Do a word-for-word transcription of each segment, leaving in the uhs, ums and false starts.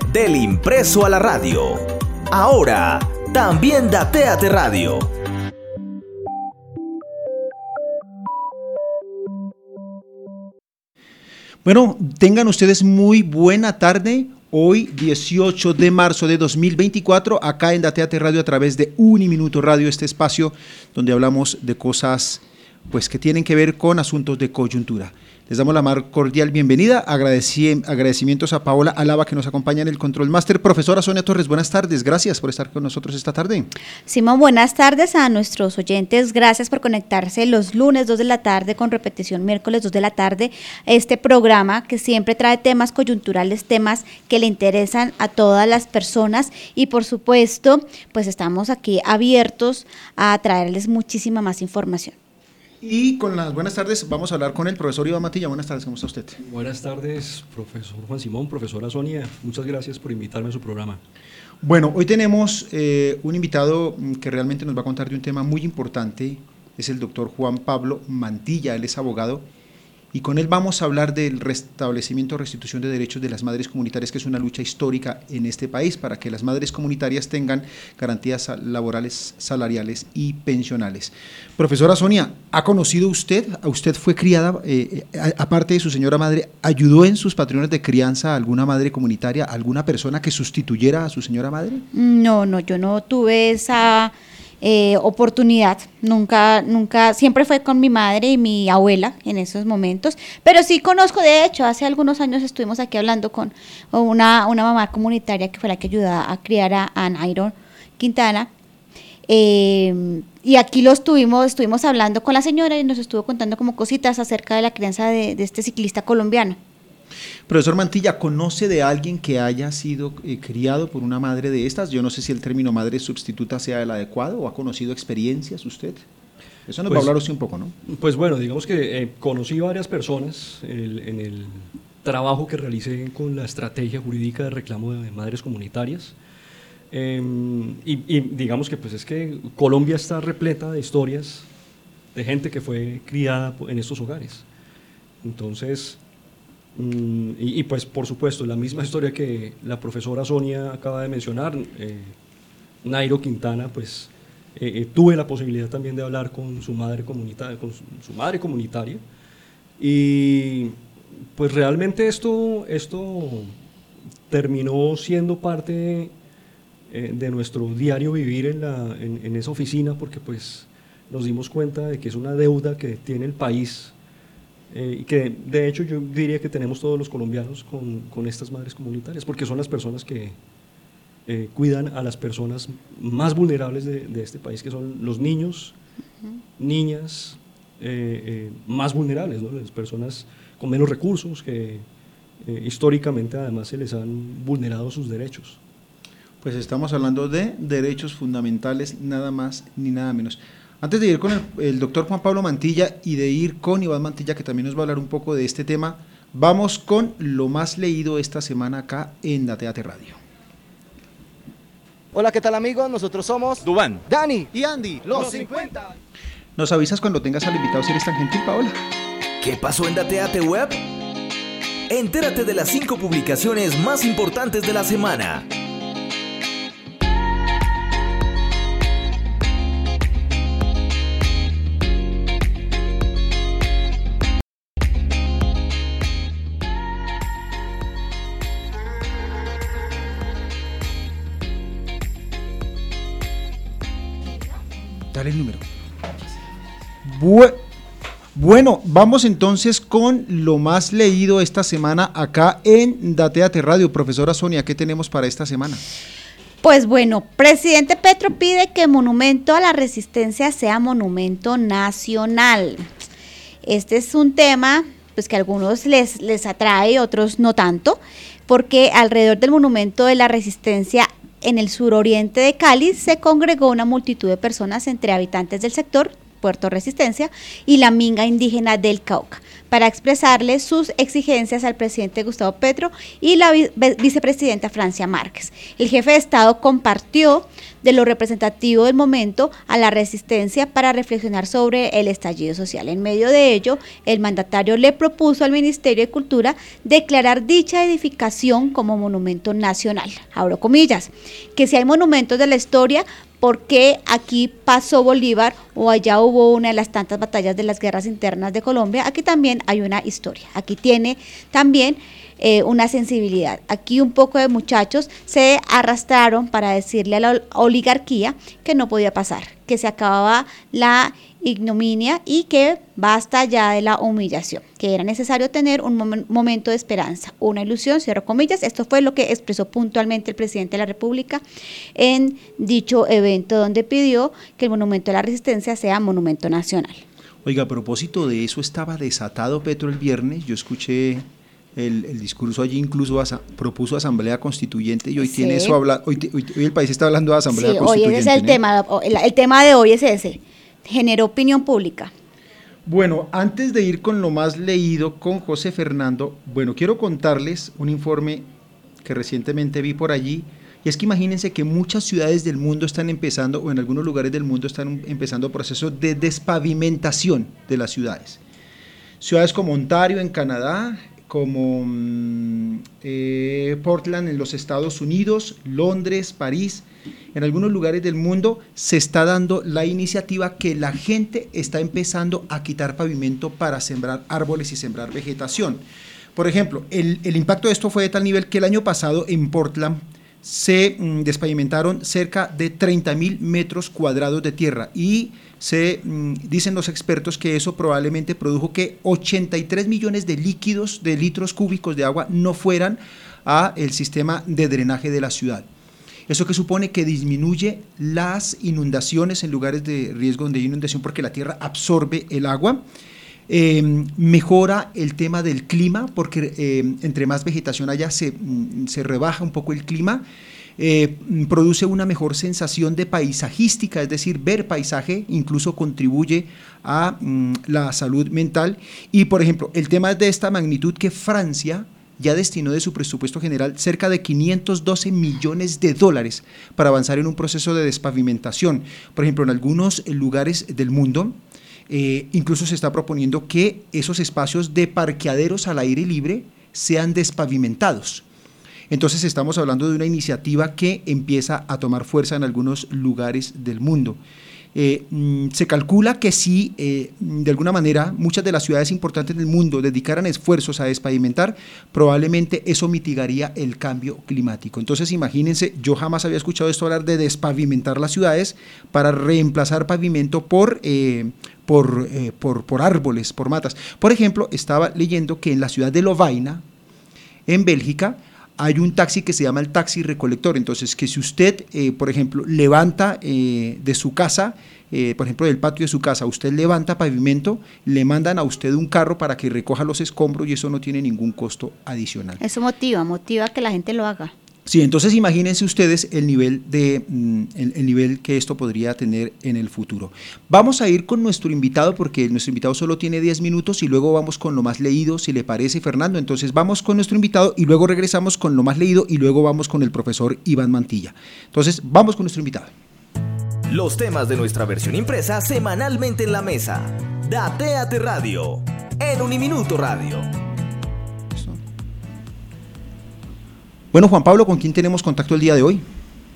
Del impreso a la radio. Ahora, también Datéate Radio. Bueno, tengan ustedes muy buena tarde. Hoy, dieciocho de marzo de dos mil veinticuatro, acá en Datéate Radio a través de Uniminuto Radio, este espacio donde hablamos de cosas pues, que tienen que ver con asuntos de coyuntura. Les damos la más cordial bienvenida, agradeci- agradecimientos a Paola Alaba que nos acompaña en el Control Master. Profesora Sonia Torres, buenas tardes, gracias por estar con nosotros esta tarde. Simón, buenas tardes a nuestros oyentes, gracias por conectarse los lunes dos de la tarde con repetición miércoles dos de la tarde, este programa que siempre trae temas coyunturales, temas que le interesan a todas las personas y por supuesto, pues estamos aquí abiertos a traerles muchísima más información. Y con las buenas tardes vamos a hablar con el profesor Iván Mantilla. Buenas tardes, ¿cómo está usted? Buenas tardes, profesor Juan Simón, profesora Sonia, muchas gracias por invitarme a su programa. Bueno, hoy tenemos eh, un invitado que realmente nos va a contar de un tema muy importante, es el doctor Juan Pablo Mantilla, él es abogado, y con él vamos a hablar del restablecimiento o restitución de derechos de las madres comunitarias, que es una lucha histórica en este país para que las madres comunitarias tengan garantías laborales, salariales y pensionales. Profesora Sonia, ¿ha conocido usted, a usted fue criada, eh, a, aparte de su señora madre, ayudó en sus patrones de crianza a alguna madre comunitaria, alguna persona que sustituyera a su señora madre? No, no, yo no tuve esa eh, oportunidad, nunca, nunca, siempre fue con mi madre y mi abuela en esos momentos, pero sí conozco, de hecho, hace algunos años estuvimos aquí hablando con una, una mamá comunitaria que fue la que ayudaba a criar a, a Nairo Quintana, eh, y aquí lo estuvimos, estuvimos hablando con la señora y nos estuvo contando como cositas acerca de la crianza de, de este ciclista colombiano. Profesor Mantilla, ¿conoce de alguien que haya sido eh, criado por una madre de estas? Yo no sé si el término madre sustituta sea el adecuado, ¿o ha conocido experiencias usted? Eso nos pues, va a hablar usted un poco, ¿no? Pues bueno, digamos que eh, conocí varias personas el, en el trabajo que realicé con la estrategia jurídica de reclamo de madres comunitarias. Eh, y, y digamos que pues es que Colombia está repleta de historias de gente que fue criada en estos hogares. Entonces... Y, y pues por supuesto la misma historia que la profesora Sonia acaba de mencionar, eh, Nairo Quintana, pues eh, eh, tuve la posibilidad también de hablar con su madre comunitaria, con su, su madre comunitaria y pues realmente esto, esto terminó siendo parte eh, de nuestro diario vivir en, la, en, en esa oficina porque pues nos dimos cuenta de que es una deuda que tiene el país. Eh, y que de hecho yo diría que tenemos todos los colombianos con, con estas madres comunitarias, porque son las personas que eh, cuidan a las personas más vulnerables de, de este país, que son los niños, uh-huh. niñas eh, eh, más vulnerables, ¿no? Las personas con menos recursos, que eh, históricamente además se les han vulnerado sus derechos. Pues estamos hablando de derechos fundamentales, nada más ni nada menos. Antes de ir con el, el doctor Juan Pablo Mantilla y de ir con Iván Mantilla, que también nos va a hablar un poco de este tema, vamos con lo más leído esta semana acá en Datéate Radio. Hola, ¿qué tal amigos? Nosotros somos Dubán, Dani y Andy, los, los cincuenta. ¿Nos avisas cuando tengas al invitado si eres tan gentil, Paola? ¿Qué pasó en Datéate Web? Entérate de las cinco publicaciones más importantes de la semana. Dale el número. Bu- bueno, vamos entonces con lo más leído esta semana acá en Datéate Radio. Profesora Sonia, ¿qué tenemos para esta semana? Pues bueno, presidente Petro pide que Monumento a la Resistencia sea monumento nacional. Este es un tema pues que a algunos les, les atrae, otros no tanto, porque alrededor del Monumento de la Resistencia en el suroriente de Cali se congregó una multitud de personas entre habitantes del sector Puerto Resistencia, y la Minga indígena del Cauca, para expresarle sus exigencias al presidente Gustavo Petro y la vi vicepresidenta Francia Márquez. El jefe de Estado compartió de lo representativo del momento a la resistencia para reflexionar sobre el estallido social. En medio de ello, el mandatario le propuso al Ministerio de Cultura declarar dicha edificación como monumento nacional, abro comillas, que si hay monumentos de la historia, ¿por qué aquí pasó Bolívar o allá hubo una de las tantas batallas de las guerras internas de Colombia? Aquí también hay una historia, aquí tiene también eh, una sensibilidad. Aquí un poco de muchachos se arrastraron para decirle a la oligarquía que no podía pasar, que se acababa la ignominia y que basta ya de la humillación, que era necesario tener un mom momento de esperanza, una ilusión, cierro comillas. Esto fue lo que expresó puntualmente el presidente de la República en dicho evento, donde pidió que el Monumento a la Resistencia sea monumento nacional. Oiga, a propósito de eso, estaba desatado Petro el viernes, yo escuché el, el discurso allí, incluso asa, propuso asamblea constituyente y hoy sí. tiene eso, habla, hoy, hoy, hoy el país está hablando de asamblea sí, constituyente. Hoy ese es el, ¿no? tema, el, el tema de hoy es ese, generó opinión pública. Bueno, antes de ir con lo más leído con José Fernando, bueno, quiero contarles un informe que recientemente vi por allí, y es que imagínense que muchas ciudades del mundo están empezando, o en algunos lugares del mundo están empezando procesos de despavimentación de las ciudades. Ciudades como Ontario en Canadá, como eh, Portland en los Estados Unidos, Londres, París, en algunos lugares del mundo se está dando la iniciativa que la gente está empezando a quitar pavimento para sembrar árboles y sembrar vegetación. Por ejemplo, el, el impacto de esto fue de tal nivel que el año pasado en Portland se mm, despavimentaron cerca de treinta mil metros cuadrados de tierra y se mm, dicen los expertos que eso probablemente produjo que ochenta y tres millones de líquidos, de litros cúbicos de agua no fueran a el sistema de drenaje de la ciudad. Eso que supone que disminuye las inundaciones en lugares de riesgo donde hay inundación porque la tierra absorbe el agua. Eh, mejora el tema del clima porque eh, entre más vegetación haya se, se rebaja un poco el clima, eh, produce una mejor sensación de paisajística, es decir, ver paisaje incluso contribuye a mm, la salud mental. Y por ejemplo, el tema es de esta magnitud que Francia ya destinó de su presupuesto general cerca de quinientos doce millones de dólares para avanzar en un proceso de despavimentación. Por ejemplo, en algunos lugares del mundo, Eh, incluso se está proponiendo que esos espacios de parqueaderos al aire libre sean despavimentados. Entonces estamos hablando de una iniciativa que empieza a tomar fuerza en algunos lugares del mundo. Eh, se calcula que si eh, de alguna manera muchas de las ciudades importantes del mundo dedicaran esfuerzos a despavimentar, probablemente eso mitigaría el cambio climático. Entonces imagínense, yo jamás había escuchado esto hablar de despavimentar las ciudades para reemplazar pavimento por, eh, por, eh, por, por árboles, por matas. Por ejemplo, estaba leyendo que en la ciudad de Lovaina, en Bélgica, hay un taxi que se llama el taxi recolector, entonces que si usted, eh, por ejemplo, levanta eh, de su casa, eh, por ejemplo, del patio de su casa, usted levanta pavimento, le mandan a usted un carro para que recoja los escombros y eso no tiene ningún costo adicional. Eso motiva, motiva que la gente lo haga. Sí, entonces imagínense ustedes el nivel, de, el, el nivel que esto podría tener en el futuro. Vamos a ir con nuestro invitado porque nuestro invitado solo tiene diez minutos y luego vamos con lo más leído, si le parece, Fernando. Entonces vamos con nuestro invitado y luego regresamos con lo más leído y luego vamos con el profesor Iván Mantilla. Entonces vamos con nuestro invitado. Los temas de nuestra versión impresa semanalmente en la mesa. Datéate Radio, en Uniminuto Radio. Bueno, Juan Pablo, ¿con quién tenemos contacto el día de hoy?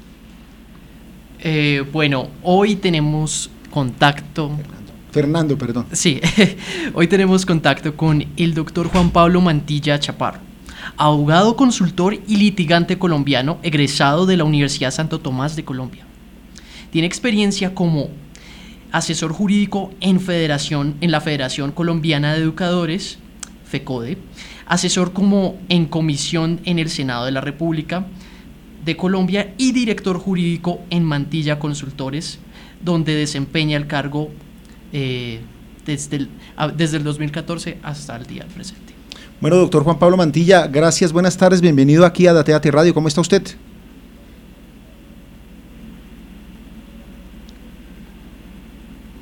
Eh, bueno, hoy tenemos contacto... Fernando, Fernando perdón. Sí, hoy tenemos contacto con el doctor Juan Pablo Mantilla Chaparro, abogado, consultor y litigante colombiano egresado de la Universidad Santo Tomás de Colombia. Tiene experiencia como asesor jurídico en, federación, en la Federación Colombiana de Educadores, FECODE, asesor como en comisión en el Senado de la República de Colombia y director jurídico en Mantilla Consultores, donde desempeña el cargo eh, desde, el, desde el dos mil catorce hasta el día presente. Bueno, doctor Juan Pablo Mantilla, gracias, buenas tardes, bienvenido aquí a Datéate Radio, ¿cómo está usted?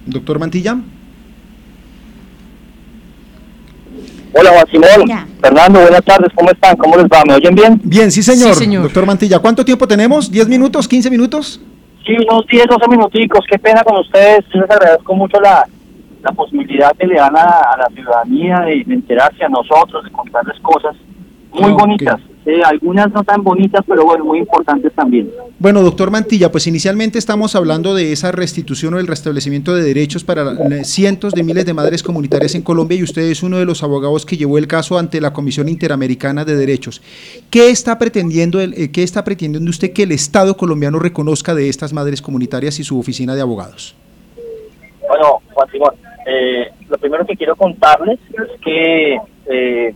Doctor Mantilla. Hola Juan Simón, Ya. Fernando, buenas tardes, ¿cómo están? ¿Cómo les va? ¿Me oyen bien? Bien, sí señor. Sí, señor. Doctor Mantilla, ¿cuánto tiempo tenemos? ¿diez minutos? ¿quince minutos? Sí, unos diez, doce minuticos, qué pena con ustedes, les agradezco mucho la, la posibilidad que le dan a, a la ciudadanía de, de enterarse a nosotros, de contarles cosas muy Ok. bonitas, eh, algunas no tan bonitas, pero bueno, muy importantes también. Bueno, doctor Mantilla, pues inicialmente estamos hablando de esa restitución o el restablecimiento de derechos para eh, cientos de miles de madres comunitarias en Colombia y usted es uno de los abogados que llevó el caso ante la Comisión Interamericana de Derechos. ¿Qué está pretendiendo, el, eh, qué está pretendiendo usted que el Estado colombiano reconozca de estas madres comunitarias y su oficina de abogados? Bueno, Juan Simón, eh, lo primero que quiero contarles es que eh,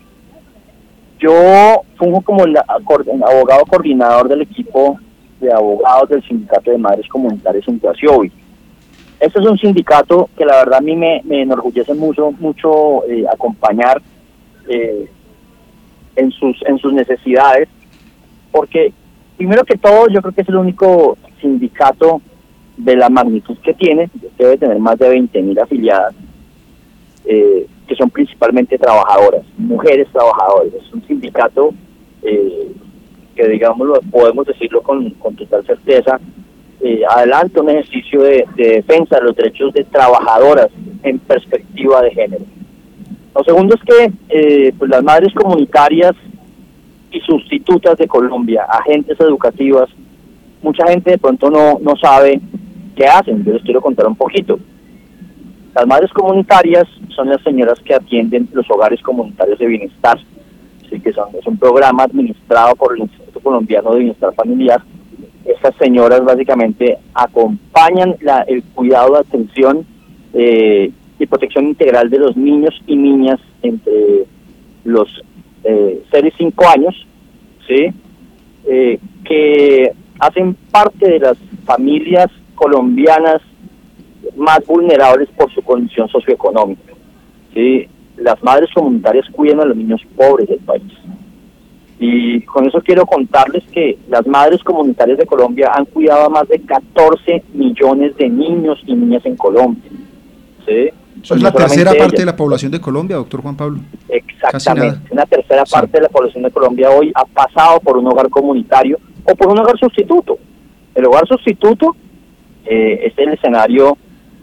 yo fungo como el abogado coordinador del equipo de abogados del Sindicato de Madres Comunitarias en Guasiobi. Este es un sindicato que la verdad a mí me, me enorgullece mucho, mucho eh, acompañar eh, en sus en sus necesidades, porque primero que todo yo creo que es el único sindicato de la magnitud que tiene, que debe tener más de veinte mil afiliadas, eh, que son principalmente trabajadoras, mujeres trabajadoras. Es un sindicato eh, que, digamos, podemos decirlo con, con total certeza, eh, adelanta un ejercicio de, de defensa de los derechos de trabajadoras en perspectiva de género. Lo segundo es que eh, pues las madres comunitarias y sustitutas de Colombia, agentes educativas, mucha gente de pronto no, no sabe qué hacen. Yo les quiero contar un poquito. Las madres comunitarias son las señoras que atienden los hogares comunitarios de bienestar. Así que son, es un programa administrado por el Instituto Colombiano de Bienestar Familiar. Estas señoras básicamente acompañan la, el cuidado, atención eh, y protección integral de los niños y niñas entre los eh, cero y cinco años, ¿sí? Eh, que hacen parte de las familias colombianas más vulnerables por su condición socioeconómica, ¿sí? Las madres comunitarias cuidan a los niños pobres del país. Y con eso quiero contarles que las madres comunitarias de Colombia han cuidado a más de catorce millones de niños y niñas en Colombia, ¿sí? Eso es No la tercera solamente parte ellas. de la población de Colombia, doctor Juan Pablo. Exactamente, Casi una tercera Sí. parte de la población de Colombia hoy ha pasado por un hogar comunitario o por un hogar sustituto. El hogar sustituto eh, es el escenario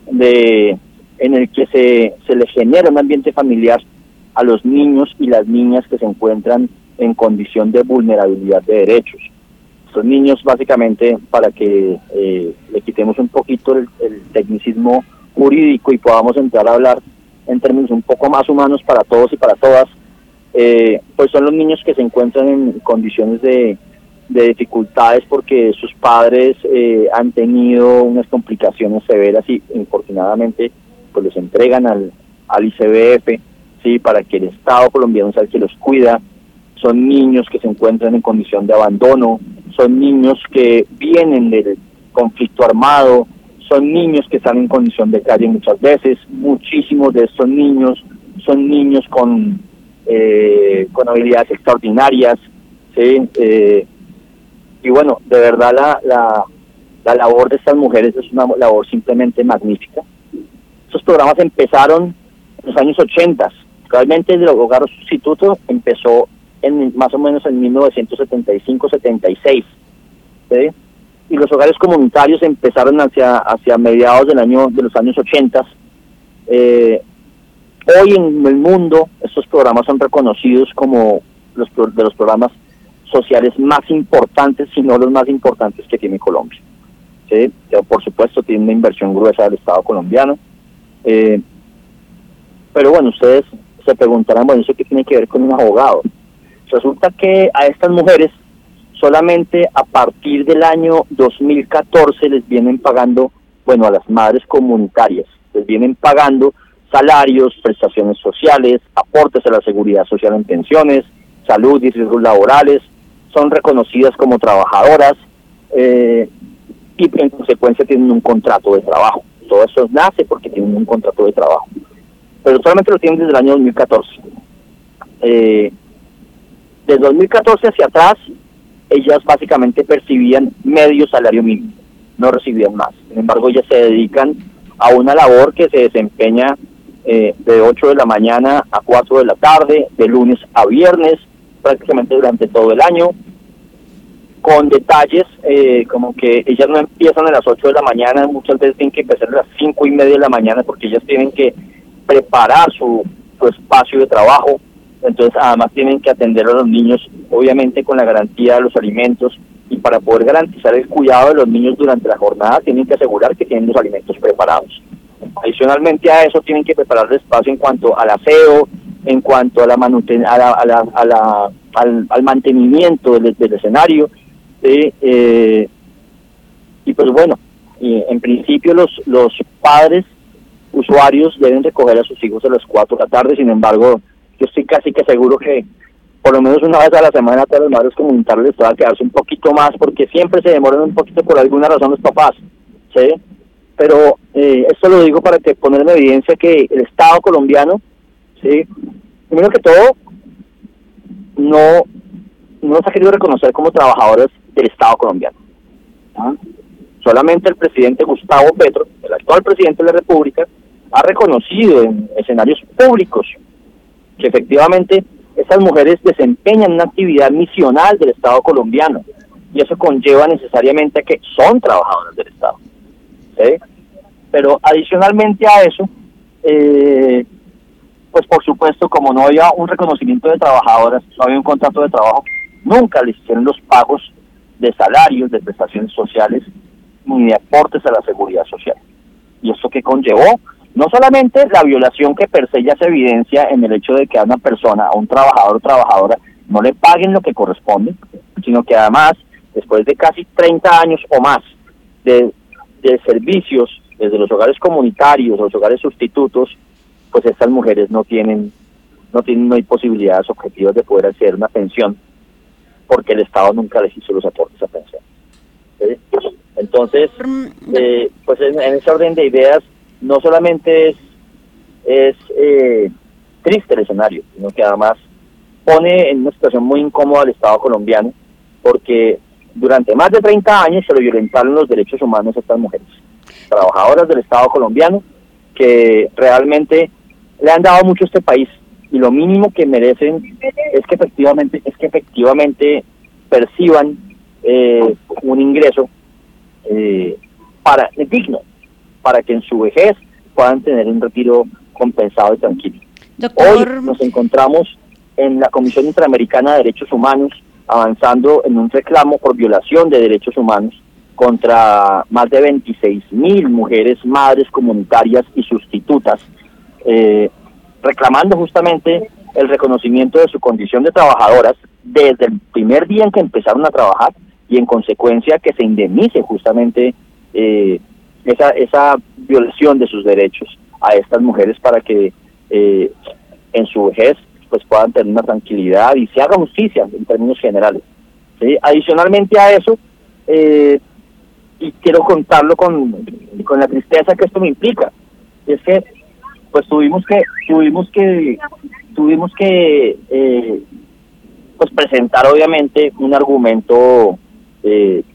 de en el que se, se le genera un ambiente familiar a los niños y las niñas que se encuentran en condición de vulnerabilidad de derechos. Estos niños, básicamente, para que eh, le quitemos un poquito el, el tecnicismo jurídico y podamos entrar a hablar en términos un poco más humanos para todos y para todas, eh, pues son los niños que se encuentran en condiciones de, de dificultades porque sus padres eh, han tenido unas complicaciones severas y infortunadamente pues los entregan al, al I C B F, sí, para que el Estado colombiano sea el que los cuida. Son niños que se encuentran en condición de abandono, son niños que vienen del conflicto armado, son niños que están en condición de calle muchas veces. Muchísimos de estos niños son niños con eh, con habilidades extraordinarias, ¿sí? Eh, y bueno, de verdad la, la, la labor de estas mujeres es una labor simplemente magnífica. Estos programas empezaron en los años ochenta. Realmente el hogar sustituto empezó en más o menos en mil novecientos setenta y cinco setenta y seis, ¿sí? Y los hogares comunitarios empezaron hacia hacia mediados del año de los años ochenta. Eh, hoy en el mundo estos programas son reconocidos como los de los programas sociales más importantes, si no los más importantes que tiene Colombia, ¿sí? Que por supuesto tiene una inversión gruesa del Estado colombiano. Eh, pero bueno, ustedes se preguntarán, bueno, ¿eso qué tiene que ver con un abogado? Resulta que a estas mujeres solamente a partir del año dos mil catorce les vienen pagando, bueno, a las madres comunitarias, les vienen pagando salarios, prestaciones sociales, aportes a la seguridad social en pensiones, salud y riesgos laborales, son reconocidas como trabajadoras eh, y en consecuencia tienen un contrato de trabajo. Todo eso nace porque tienen un contrato de trabajo, pero solamente lo tienen desde el año dos mil catorce. Eh, desde dos mil catorce hacia atrás, ellas básicamente percibían medio salario mínimo, no recibían más. Sin embargo, ellas se dedican a una labor que se desempeña eh, de ocho de la mañana a cuatro de la tarde, de lunes a viernes, prácticamente durante todo el año, con detalles eh, como que ellas no empiezan a las ocho de la mañana, muchas veces tienen que empezar a las cinco y media de la mañana porque ellas tienen que preparar su, su espacio de trabajo. Entonces además tienen que atender a los niños, obviamente con la garantía de los alimentos, y para poder garantizar el cuidado de los niños durante la jornada tienen que asegurar que tienen los alimentos preparados. Adicionalmente a eso tienen que preparar el espacio en cuanto al aseo, en cuanto a la manuten a la, a la, a la, al, al mantenimiento del, del escenario, ¿sí? eh, y pues bueno, y en principio los, los padres usuarios deben recoger a sus hijos a las cuatro de la tarde. Sin embargo, yo estoy casi que seguro que por lo menos una vez a la semana todas las madres comunitarias les va a quedarse un poquito más, porque siempre se demoran un poquito por alguna razón los papás, ¿sí? Pero eh, esto lo digo para que poner en evidencia que el Estado colombiano, ¿sí?, primero que todo, no, no se ha querido reconocer como trabajadoras del Estado colombiano. ¿Ah? Solamente el presidente Gustavo Petro, el actual presidente de la República, ha reconocido en escenarios públicos que efectivamente estas mujeres desempeñan una actividad misional del Estado colombiano, y eso conlleva necesariamente a que son trabajadoras del Estado, ¿sí? Pero adicionalmente a eso, eh, pues por supuesto, como no había un reconocimiento de trabajadoras, no había un contrato de trabajo, nunca les hicieron los pagos de salarios, de prestaciones sociales, ni de aportes a la seguridad social. Y esto que conllevó no solamente la violación que per se ya se evidencia en el hecho de que a una persona, a un trabajador o trabajadora, no le paguen lo que corresponde, sino que además, después de casi treinta años o más de, de servicios desde los hogares comunitarios, los hogares sustitutos, pues estas mujeres no tienen, no tienen, no hay posibilidades objetivas de poder acceder a una pensión, porque el Estado nunca les hizo los aportes a pensión. ¿Sí? Entonces, eh, pues en, en ese orden de ideas, no solamente es, es eh, triste el escenario, sino que además pone en una situación muy incómoda al Estado colombiano, porque durante más de treinta años se le violentaron los derechos humanos a estas mujeres, trabajadoras del Estado colombiano, que realmente le han dado mucho a este país, y lo mínimo que merecen es que efectivamente, es que efectivamente perciban eh, un ingreso eh, para digno, para que en su vejez puedan tener un retiro compensado y tranquilo. Doctor... Hoy nos encontramos en la Comisión Interamericana de Derechos Humanos avanzando en un reclamo por violación de derechos humanos contra más de veintiséis mil mujeres madres comunitarias y sustitutas, eh, reclamando justamente el reconocimiento de su condición de trabajadoras desde el primer día en que empezaron a trabajar, y en consecuencia que se indemnice justamente eh, esa esa violación de sus derechos a estas mujeres, para que eh, en su vejez pues puedan tener una tranquilidad y se haga justicia en términos generales, ¿sí? Adicionalmente a eso, eh, y quiero contarlo con, con la tristeza que esto me implica, es que pues tuvimos que tuvimos que tuvimos que eh, pues presentar obviamente un argumento eh,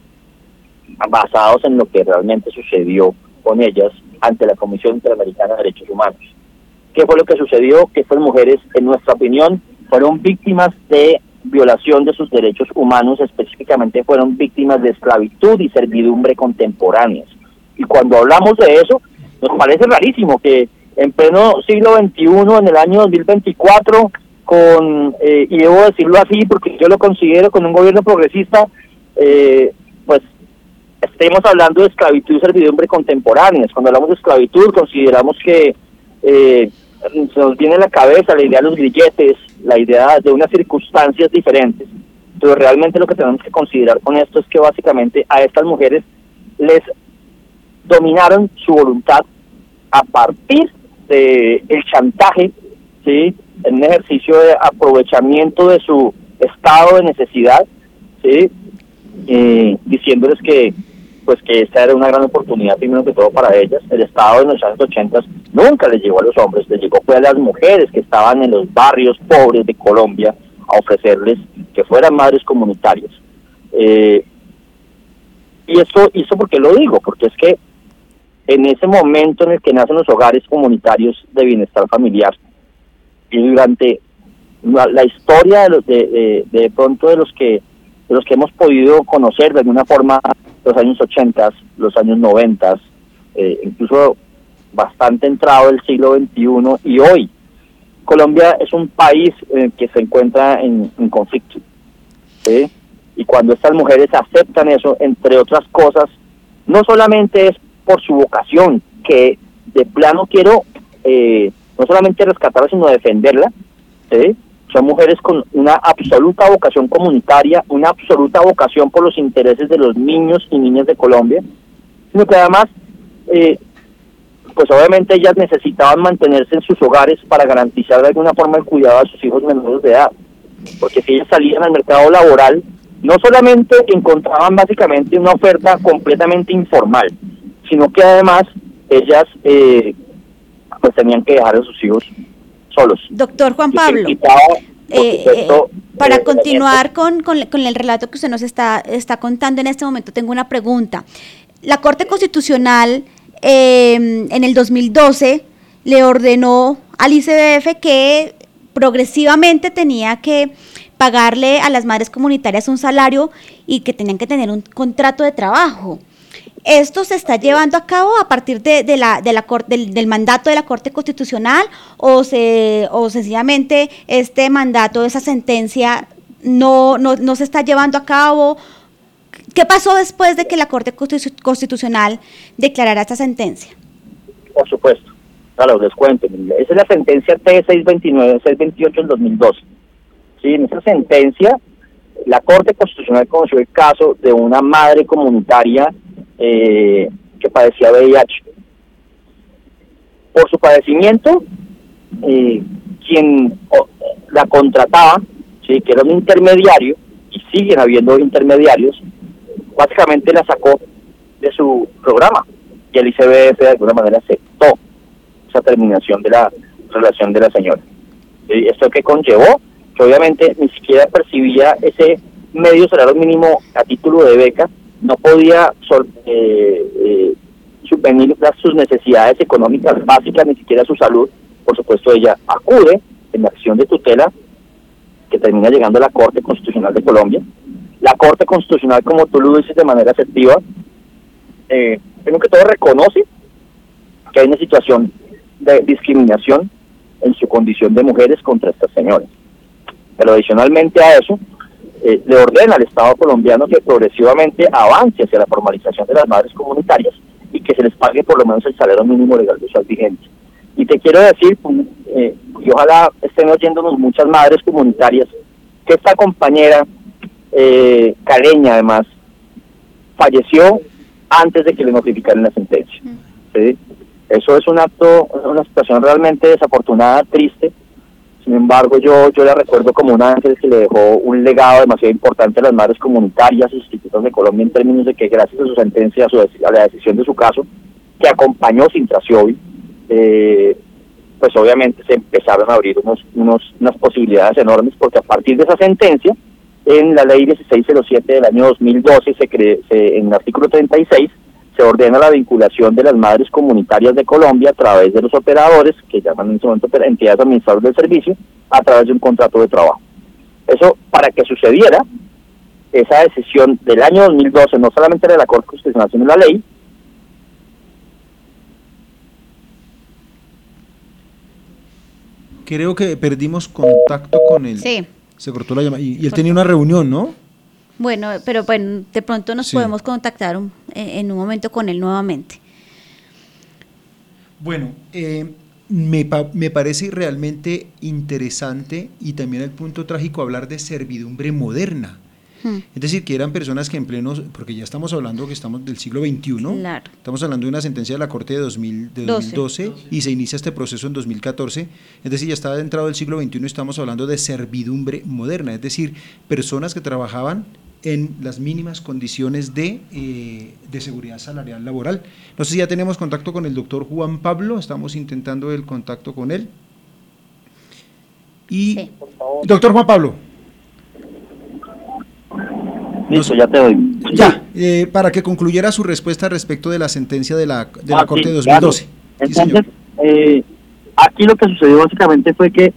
basados en lo que realmente sucedió con ellas ante la Comisión Interamericana de Derechos Humanos. ¿Qué fue lo que sucedió? Que estas mujeres, en nuestra opinión, fueron víctimas de violación de sus derechos humanos, específicamente fueron víctimas de esclavitud y servidumbre contemporáneas. Y cuando hablamos de eso, nos parece rarísimo que en pleno siglo veintiuno, en el año dos mil veinticuatro, con eh, y debo decirlo así porque yo lo considero, con un gobierno progresista, eh, pues estemos hablando de esclavitud y servidumbre contemporáneas. Cuando hablamos de esclavitud, consideramos que eh, se nos viene a la cabeza la idea de los grilletes, la idea de unas circunstancias diferentes, pero realmente lo que tenemos que considerar con esto es que básicamente a estas mujeres les dominaron su voluntad a partir de el chantaje, ¿sí?, en un ejercicio de aprovechamiento de su estado de necesidad, ¿sí?, eh, diciéndoles que pues que esta era una gran oportunidad primero que todo para ellas. El Estado en los años ochenta nunca les llegó a los hombres, les llegó fue a las mujeres que estaban en los barrios pobres de Colombia a ofrecerles que fueran madres comunitarias. Eh, y eso, eso ¿por qué lo digo? Porque es que en ese momento en el que nacen los hogares comunitarios de bienestar familiar. Y durante la, la historia de, los, de, de, de pronto de los que de los que hemos podido conocer de alguna forma los años ochenta, los años noventa, eh, incluso bastante entrado el siglo veintiuno y hoy, Colombia es un país eh, que se encuentra en, en conflicto, ¿sí? Y cuando estas mujeres aceptan eso, entre otras cosas, no solamente es por su vocación, que de plano quiero eh, no solamente rescatarla, sino defenderla, ¿sí? Son mujeres con una absoluta vocación comunitaria, una absoluta vocación por los intereses de los niños y niñas de Colombia, sino que además, eh, pues obviamente ellas necesitaban mantenerse en sus hogares para garantizar de alguna forma el cuidado de sus hijos menores de edad, porque si ellas salían al mercado laboral, no solamente encontraban básicamente una oferta completamente informal, sino que además ellas eh, pues tenían que dejar a sus hijos solos. Doctor Juan Pablo, Quitaba, eh, supuesto, eh, para eh, continuar con, con, con el relato que usted nos está, está contando en este momento, tengo una pregunta. La Corte Constitucional eh, en el dos mil doce le ordenó al I C B F que progresivamente tenía que pagarle a las madres comunitarias un salario y que tenían que tener un contrato de trabajo. ¿Esto se está llevando a cabo a partir de, de la, de la del, del mandato de la Corte Constitucional o, se, o sencillamente este mandato, esa sentencia no, no, no se está llevando a cabo? ¿Qué pasó después de que la Corte Constitucional declarara esta sentencia? Por supuesto, claro, les cuento. Esa es la sentencia T seiscientos veintinueve, seiscientos veintiocho del dos mil doce. Sí, en esa sentencia, la Corte Constitucional conoció el caso de una madre comunitaria eh, que padecía V I H. Por su padecimiento, eh, quien oh, la contrataba, sí, que era un intermediario, y siguen habiendo intermediarios, básicamente la sacó de su programa, y el I C B F de alguna manera aceptó esa terminación de la relación de la señora. ¿Sí? ¿Esto qué conllevó? Que obviamente ni siquiera percibía ese medio salario mínimo a título de beca, no podía sol, eh, eh, subvenir sus necesidades económicas básicas, ni siquiera su salud. Por supuesto, ella acude en la acción de tutela que termina llegando a la Corte Constitucional de Colombia. La Corte Constitucional, como tú lo dices de manera asertiva, eh, primero que todo reconoce que hay una situación de discriminación en su condición de mujeres contra estas señoras. Pero adicionalmente a eso, eh, le ordena al Estado colombiano que progresivamente avance hacia la formalización de las madres comunitarias y que se les pague por lo menos el salario mínimo legal de usual vigente. Y te quiero decir, eh, y ojalá estén oyéndonos muchas madres comunitarias, que esta compañera eh, caleña además falleció antes de que le notificaran la sentencia. ¿Sí? Eso es un acto, una situación realmente desafortunada, triste. Sin embargo, yo yo la recuerdo como una ángel que le dejó un legado demasiado importante a las madres comunitarias y institutos de Colombia, en términos de que gracias a su sentencia, a, su, a la decisión de su caso, que acompañó sin Trasiovi, eh, pues obviamente se empezaron a abrir unos, unos unas posibilidades enormes, porque a partir de esa sentencia, en la ley dieciséis cero siete del año dos mil doce, se cree, se, en el artículo treinta y seis, se ordena la vinculación de las madres comunitarias de Colombia a través de los operadores, que llaman en este momento entidades administradoras del servicio, a través de un contrato de trabajo. Eso, para que sucediera, esa decisión del año dos mil doce, no solamente de la Corte Constitucional, sino de la ley, creo que perdimos contacto con él. Sí. Se cortó la llamada. Y, y él tenía una reunión, ¿no? Bueno, pero bueno, de pronto nos Sí. podemos contactar un, en, en un momento con él nuevamente. Bueno, eh, me, pa- me parece realmente interesante y también el punto trágico hablar de servidumbre moderna. Hmm. Es decir, que eran personas que en pleno, porque ya estamos hablando que estamos del siglo veintiuno, Claro. estamos hablando de una sentencia de la Corte de, dos mil, de dos mil doce y se inicia este proceso en dos mil catorce, es decir, ya estaba entrado el siglo veintiuno y estamos hablando de servidumbre moderna, es decir, personas que trabajaban en las mínimas condiciones de, eh, de seguridad salarial laboral. No sé si ya tenemos contacto con el doctor Juan Pablo, estamos intentando el contacto con él. Y, Sí. doctor Juan Pablo. Listo, ya te doy. Ya, eh, para que concluyera su respuesta respecto de la sentencia de la, de la Ah, Corte sí, de dos mil doce. claro. Sí, Entonces, señor. eh, aquí lo que sucedió básicamente fue que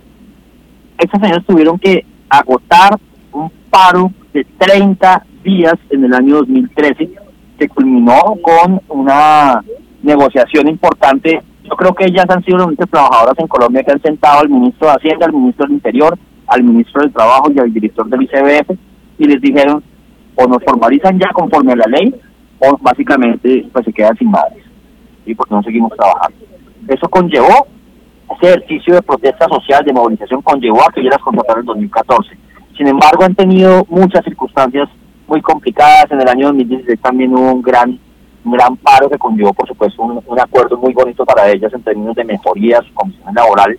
estas señoras tuvieron que agotar un paro de treinta días en el año dos mil trece, que culminó con una negociación importante. Yo creo que ellas han sido las únicas trabajadoras en Colombia que han sentado al ministro de Hacienda, al ministro del Interior, al ministro del Trabajo y al director del I C B F, y les dijeron, o nos formalizan ya conforme a la ley, o básicamente pues se quedan sin madres, y porque no seguimos trabajando. Eso conllevó, ese ejercicio de protesta social, de movilización, conllevó a que ellas las contrataron en dos mil catorce. Sin embargo, han tenido muchas circunstancias muy complicadas. En el año dos mil dieciséis también hubo un gran un gran paro que conllevó, por supuesto, un, un acuerdo muy bonito para ellas en términos de mejoría de sus condiciones laborales.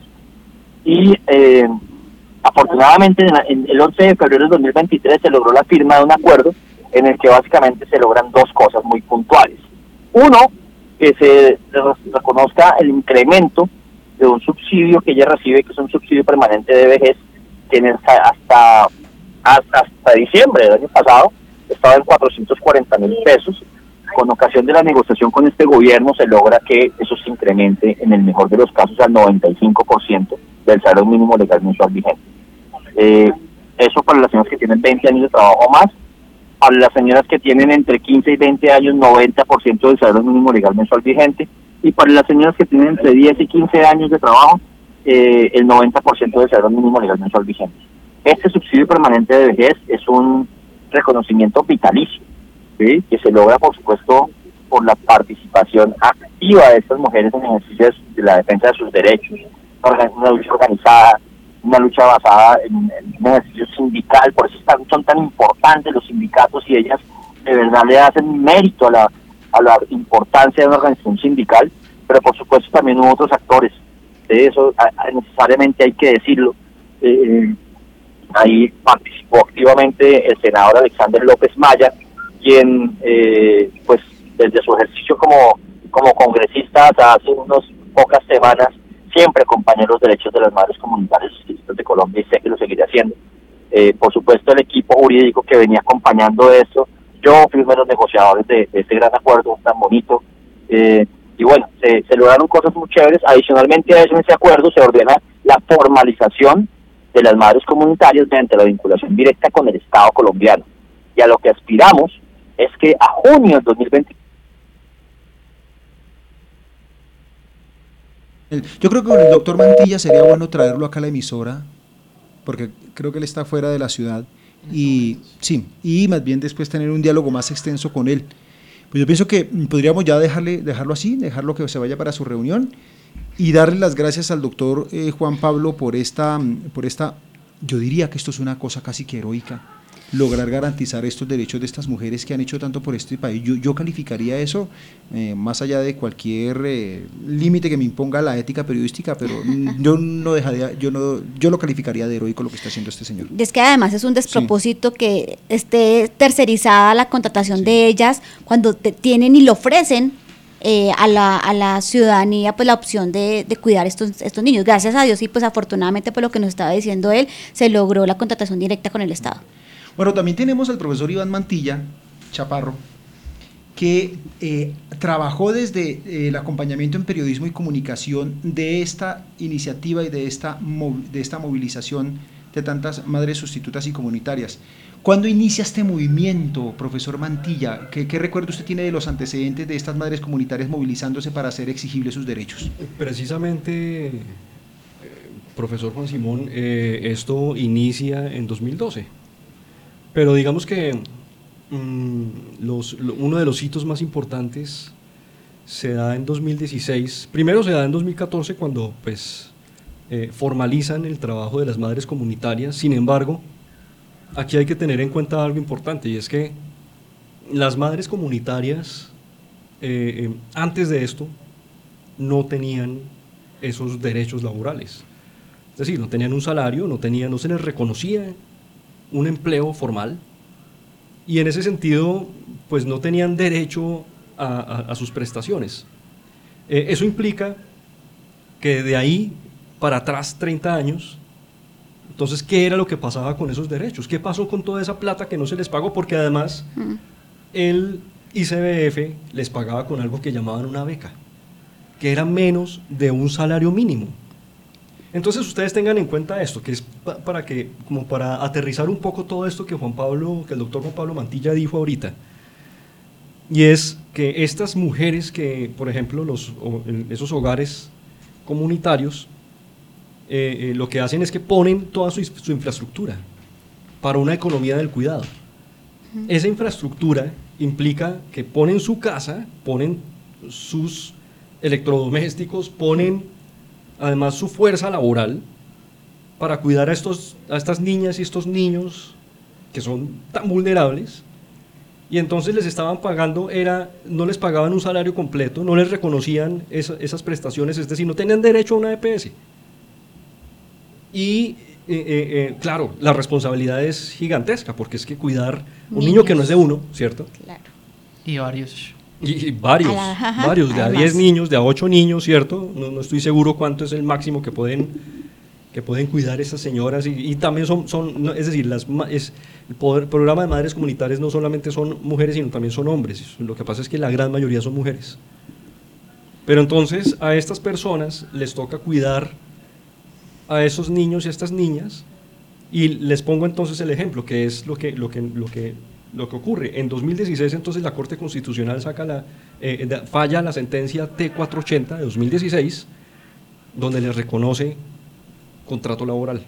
Y eh, afortunadamente, en, en el once de febrero de dos mil veintitrés se logró la firma de un acuerdo en el que básicamente se logran dos cosas muy puntuales. Uno, que se reconozca el incremento de un subsidio que ella recibe, que es un subsidio permanente de vejez, que en el, hasta, hasta, hasta diciembre del año pasado estaba en cuatrocientos cuarenta mil pesos. Con ocasión de la negociación con este gobierno se logra que eso se incremente en el mejor de los casos al noventa y cinco por ciento del salario mínimo legal mensual vigente. Eh, eso para las señoras que tienen veinte años de trabajo o más. Para las señoras que tienen entre quince y veinte años, noventa por ciento del salario mínimo legal mensual vigente. Y para las señoras que tienen entre diez y quince años de trabajo, eh, el noventa por ciento del salario mínimo legal mensual vigente. Este subsidio permanente de vejez es un reconocimiento vitalicio, ¿sí?, que se logra, por supuesto, por la participación activa de estas mujeres en ejercicios de la defensa de sus derechos, una lucha organizada, una lucha basada en, en un ejercicio sindical. Por eso están, son tan importantes los sindicatos, y ellas de verdad le hacen mérito a la, a la importancia de una organización sindical. Pero por supuesto también hubo otros actores, de eso a, a, necesariamente hay que decirlo. Eh, ahí participó activamente el senador Alexander López Maya, quien eh, pues desde su ejercicio como, como congresista hasta hace unas pocas semanas siempre acompañó los derechos de las madres comunitarias de Colombia, y sé que lo seguiré haciendo. Eh, por supuesto, el equipo jurídico que venía acompañando esto, yo fui uno de los negociadores de, de este gran acuerdo tan bonito, eh, y bueno, se, se lograron cosas muy chéveres. Adicionalmente a eso, en ese acuerdo se ordena la formalización de las madres comunitarias mediante la vinculación directa con el Estado colombiano, y a lo que aspiramos es que a junio del dos mil veinte. Yo creo que con el doctor Mantilla sería bueno traerlo acá a la emisora, porque creo que él está fuera de la ciudad, y sí, y más bien después tener un diálogo más extenso con él. Pues yo pienso que podríamos ya dejarle, dejarlo así, dejarlo que se vaya para su reunión, y darle las gracias al doctor eh, Juan Pablo por esta, por esta, yo diría que esto es una cosa casi que heroica, lograr garantizar estos derechos de estas mujeres que han hecho tanto por este país. Yo, yo calificaría eso, eh, más allá de cualquier eh, límite que me imponga la ética periodística, pero yo no dejaría, yo no, yo lo calificaría de heroico lo que está haciendo este señor. Es que además es un despropósito sí. que esté tercerizada la contratación sí. de ellas cuando te tienen y le ofrecen eh, a, la, a la ciudadanía pues la opción de, de cuidar estos, estos niños. Gracias a Dios y pues afortunadamente por lo que nos estaba diciendo él, se logró la contratación directa con el Estado. Bueno, también tenemos al profesor Iván Mantilla Chaparro, que eh, trabajó desde eh, el acompañamiento en periodismo y comunicación de esta iniciativa y de esta, de esta movilización de tantas madres sustitutas y comunitarias. ¿Cuándo inicia este movimiento, profesor Mantilla? ¿Qué, qué recuerdo usted tiene de los antecedentes de estas madres comunitarias movilizándose para hacer exigibles sus derechos? Precisamente, eh, profesor Juan Simón, eh, esto inicia en dos mil doce. Pero digamos que mmm, los, lo, uno de los hitos más importantes se da en dos mil dieciséis. Primero se da en dos mil catorce cuando pues, eh, formalizan el trabajo de las madres comunitarias. Sin embargo, aquí hay que tener en cuenta algo importante, y es que las madres comunitarias eh, eh, antes de esto no tenían esos derechos laborales. Es decir, no tenían un salario, no, tenían, no se les reconocía un empleo formal, y en ese sentido pues no tenían derecho a, a, a sus prestaciones. Eh, eso implica que de ahí para atrás treinta años Entonces, ¿qué era lo que pasaba con esos derechos? ¿Qué pasó con toda esa plata que no se les pagó? Porque además mm. el I C B F les pagaba con algo que llamaban una beca, que era menos de un salario mínimo. Entonces ustedes tengan en cuenta esto, que es pa para que, como para aterrizar un poco todo esto que Juan Pablo, que el doctor Juan Pablo Mantilla dijo ahorita, y es que estas mujeres que, por ejemplo, los, o, esos hogares comunitarios, eh, eh, lo que hacen es que ponen toda su, su infraestructura para una economía del cuidado. Uh-huh. Esa infraestructura implica que ponen su casa, ponen sus electrodomésticos, ponen además su fuerza laboral para cuidar a, estos, a estas niñas y estos niños que son tan vulnerables, y entonces les estaban pagando, era, no les pagaban un salario completo, no les reconocían esa, esas prestaciones, es decir, no tenían derecho a una E P S. Y eh, eh, eh, claro, la responsabilidad es gigantesca, porque es que cuidar un niño que no es de uno, ¿cierto? Claro. Y varios. Y, y varios, la, ajá, varios, de a además. diez niños, de a ocho niños, ¿cierto? No, no estoy seguro cuánto es el máximo que pueden, que pueden cuidar estas señoras, y, y también son, son no, es decir, las, es, el poder, programa de madres comunitarias no solamente son mujeres, sino también son hombres. Lo que pasa es que la gran mayoría son mujeres. Pero entonces a estas personas les toca cuidar a esos niños y a estas niñas, y les pongo entonces el ejemplo, que es lo que, lo que, lo que Lo que ocurre, en dos mil dieciséis entonces la Corte Constitucional saca la, eh, falla la sentencia T cuatrocientos ochenta de dos mil dieciséis, donde les reconoce contrato laboral.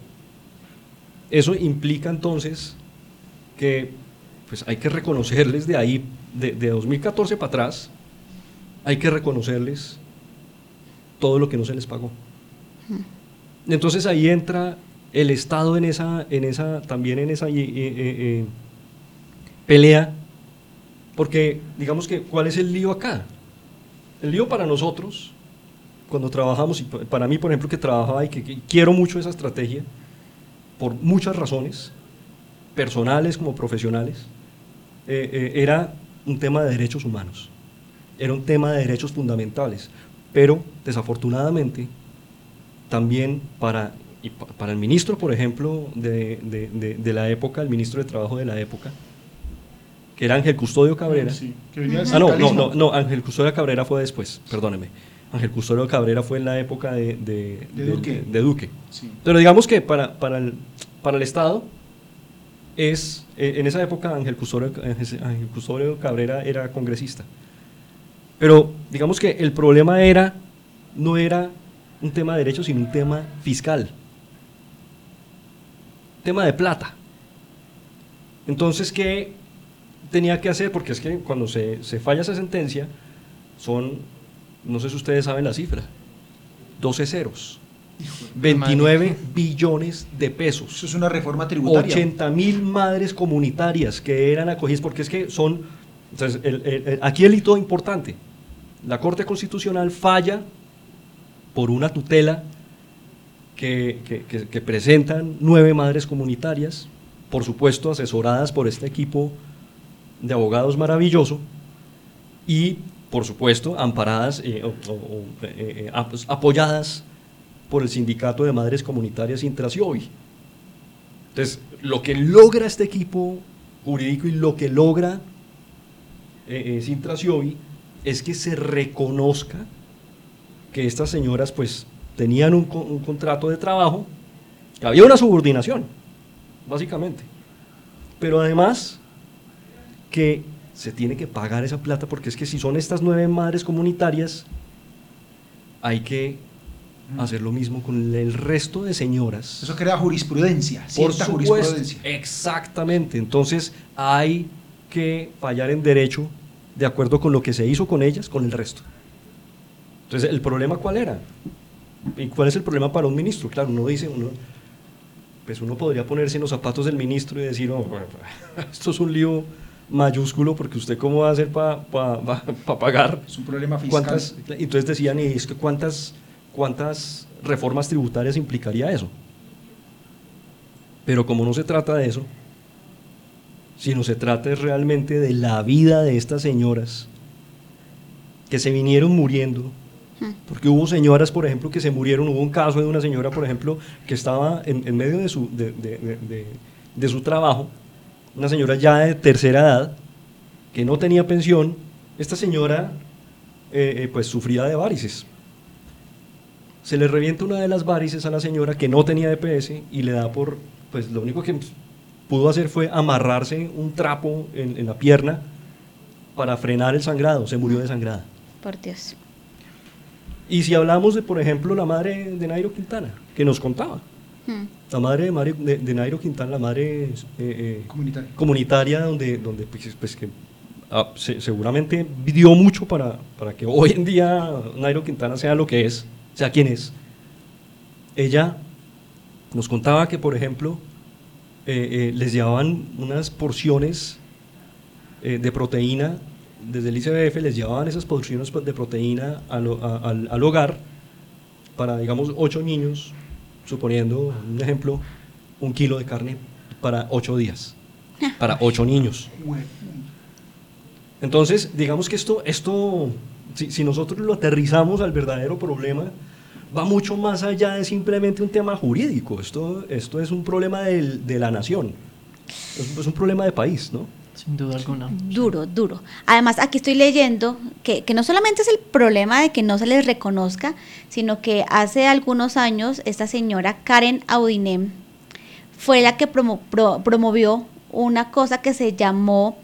Eso implica entonces que pues, hay que reconocerles de ahí, de, de dos mil catorce para atrás, hay que reconocerles todo lo que no se les pagó. Entonces ahí entra el Estado en esa, en esa también en esa... Eh, eh, eh, pelea, porque digamos que, ¿cuál es el lío acá? El lío para nosotros, cuando trabajamos, y para mí, por ejemplo, que trabajaba y que, que quiero mucho esa estrategia, por muchas razones, personales como profesionales, eh, eh, era un tema de derechos humanos, era un tema de derechos fundamentales, pero desafortunadamente, también para, y para el ministro, por ejemplo, de, de, de, de la época, el ministro de Trabajo de la época, que era Ángel Custodio Cabrera. Sí, que venía del ah, no, no, sindicalismo. no, no, Ángel Custodio Cabrera fue después, perdóneme. Ángel Custodio Cabrera fue en la época de, de, De de, Duque. de, de Duque. Sí. Pero digamos que para, para, el, para el Estado, es, eh, en esa época Ángel Custodio, Ángel Custodio Cabrera era congresista. Pero digamos que el problema era, no era un tema de derechos, sino un tema fiscal. Tema de plata. Entonces, ¿qué tenía que hacer? Porque es que cuando se, se falla esa sentencia, son, no sé si ustedes saben la cifra, doce ceros, veintinueve billones de pesos. Eso es una reforma tributaria. ochenta mil madres comunitarias que eran acogidas, porque es que son, entonces, el, el, el, aquí el hito importante, la Corte Constitucional falla por una tutela que, que, que, que presentan nueve madres comunitarias, por supuesto asesoradas por este equipo de abogados maravilloso, y por supuesto amparadas, eh, o, o, eh, ap apoyadas por el Sindicato de Madres Comunitarias Intrasiovi. Entonces, lo que logra este equipo jurídico y lo que logra eh, eh, Intrasiovi es que se reconozca que estas señoras pues tenían un, un contrato de trabajo, que había una subordinación, básicamente, pero además que se tiene que pagar esa plata, porque es que si son estas nueve madres comunitarias, hay que hacer lo mismo con el resto de señoras. Eso crea jurisprudencia, Por cierta supuesto, jurisprudencia. exactamente. Entonces hay que fallar en derecho de acuerdo con lo que se hizo con ellas, con el resto. Entonces, ¿el problema cuál era? ¿Y cuál es el problema para un ministro? Claro, uno dice, uno, pues uno podría ponerse en los zapatos del ministro y decir, oh, bueno, esto es un lío mayúsculo, porque usted cómo va a hacer para pa, pa, pa pagar. Es un problema fiscal. ¿Cuántas? Entonces decían, y es que cuántas, cuántas reformas tributarias implicaría eso. Pero como no se trata de eso, sino se trata realmente de la vida de estas señoras que se vinieron muriendo Porque hubo señoras, por ejemplo, que se murieron. Hubo un caso de una señora, por ejemplo, que estaba en, en medio de su, de, de, de, de, de su trabajo, una señora ya de tercera edad, que no tenía pensión. Esta señora eh, eh, pues sufría de varices. Se le revienta una de las varices a la señora que no tenía D P S y le da por, pues lo único que pudo hacer fue amarrarse un trapo en, en la pierna para frenar el sangrado. Se murió desangrada. Por Dios. Y si hablamos de, por ejemplo, la madre de Nairo Quintana, que nos contaba, hmm. la madre de, Mario, de, de Nairo Quintana, la madre eh, eh, comunitaria. comunitaria, donde, donde pues, pues que ah, se, seguramente dio mucho para, para que hoy en día Nairo Quintana sea lo que es, sea quien es. Ella nos contaba que, por ejemplo, eh, eh, les llevaban unas porciones eh, de proteína. Desde el I C B F les llevaban esas porciones de proteína al, a, al, al hogar para, digamos, ocho niños, suponiendo, un ejemplo, un kilo de carne para ocho días, para ocho niños. Entonces, digamos que esto, esto si, si nosotros lo aterrizamos al verdadero problema, va mucho más allá de simplemente un tema jurídico. Esto, esto es un problema del, de la nación, es, es un problema de país, ¿no? Sin duda alguna. Duro, duro. Además, aquí estoy leyendo que, que no solamente es el problema de que no se les reconozca, sino que hace algunos años esta señora Karen Audinem fue la que promo, pro, promovió una cosa que se llamó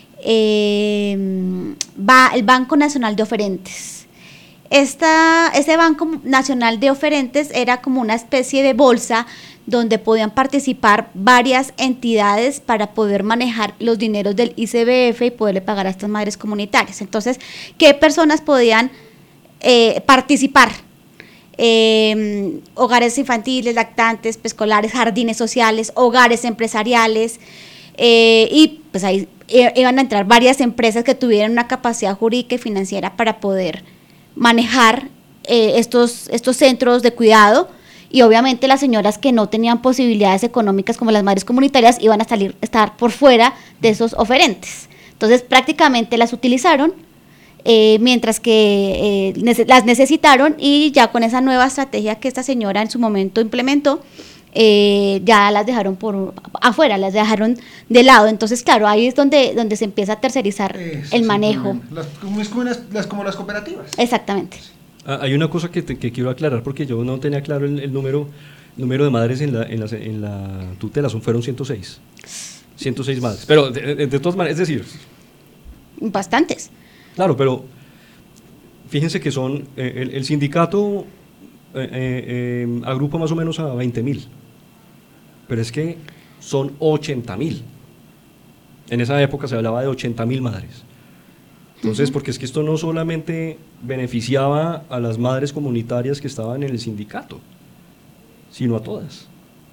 eh, va, el Banco Nacional de Oferentes. Esta, ese Banco Nacional de Oferentes era como una especie de bolsa donde podían participar varias entidades para poder manejar los dineros del I C B F y poderle pagar a estas madres comunitarias. Entonces, ¿qué personas podían eh, participar? Eh, hogares infantiles, lactantes, preescolares, jardines sociales, hogares empresariales, eh, y pues ahí eh, iban a entrar varias empresas que tuvieran una capacidad jurídica y financiera para poder manejar eh, estos, estos centros de cuidado. Y obviamente las señoras que no tenían posibilidades económicas como las madres comunitarias iban a salir, estar por fuera de esos oferentes. Entonces prácticamente las utilizaron eh, mientras que eh, nece- las necesitaron, y ya con esa nueva estrategia que esta señora en su momento implementó, eh, ya las dejaron por afuera, las dejaron de lado. Entonces claro, ahí es donde, donde se empieza a tercerizar Eso, el sí, manejo. Las, como, es como, las, las, como las cooperativas. Exactamente. Ah, hay una cosa que, te, que quiero aclarar, porque yo no tenía claro el, el número, número de madres en la, en la, en la tutela, son, fueron ciento seis. ciento seis madres. Pero de, de, de todas maneras, es decir... Bastantes. Claro, pero fíjense que son, eh, el, el sindicato eh, eh, agrupa más o menos a veinte mil, pero es que son ochenta mil. En esa época se hablaba de ochenta mil madres. Entonces, uh-huh. porque es que esto no solamente beneficiaba a las madres comunitarias que estaban en el sindicato, sino a todas.